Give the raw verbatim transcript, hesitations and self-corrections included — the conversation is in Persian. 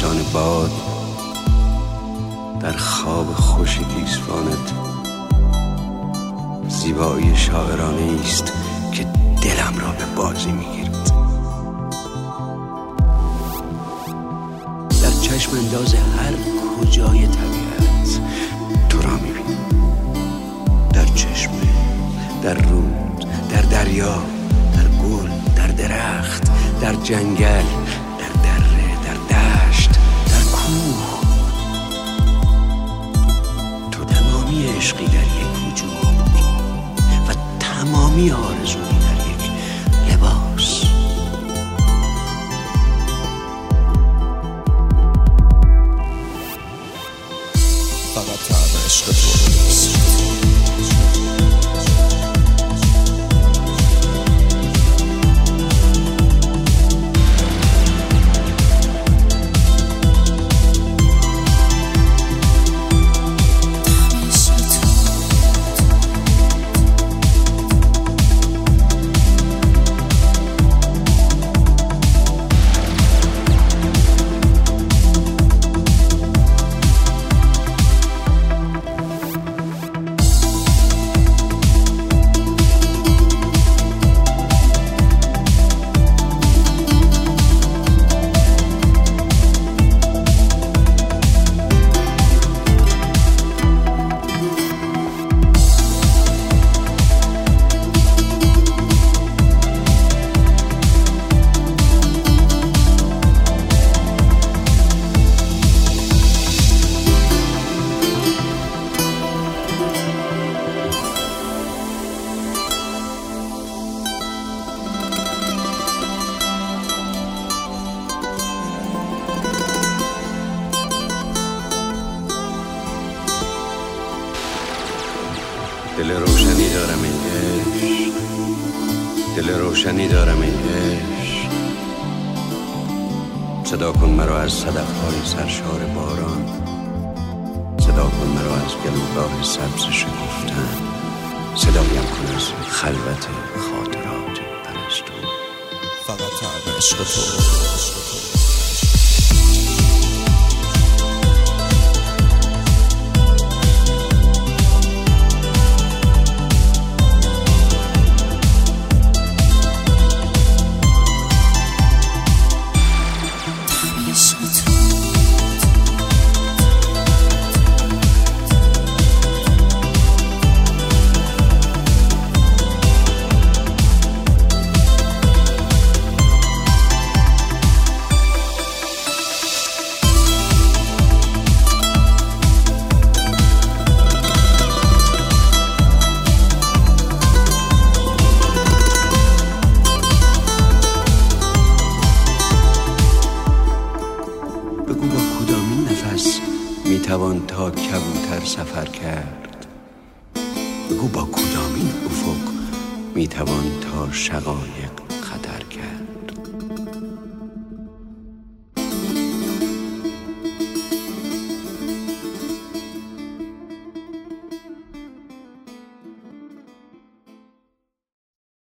انگشتان باد در خواب خوش گیسوانت زیبایی شاعرانه است که دلم را به بازی میگیرد. در چشم انداز هر کجای طبیعت تو را میبینم، در چشمه، در رود، در دریا، در گل، در درخت، در جنگل، در دره، در دشت، در کوه. تو تمامی عشقی در یک وجود و تمامی آرزویی در یک لباس. فقط طعم عشق تو دل روشنی دارم ای عشق، دل روشنی دارم ای عشق. صدا کن مرا از صدف‌های سرشار باران، صدا کن مرا از گلوگاه سبز شکفتن، صدایم کن از خلوت خاطرات پرستو. فقط طعم عشق تو. بگو با کدامین نفس میتوان تا کبوتر سفر کرد؟ بگو با کدامین افق میتوان تا شقایق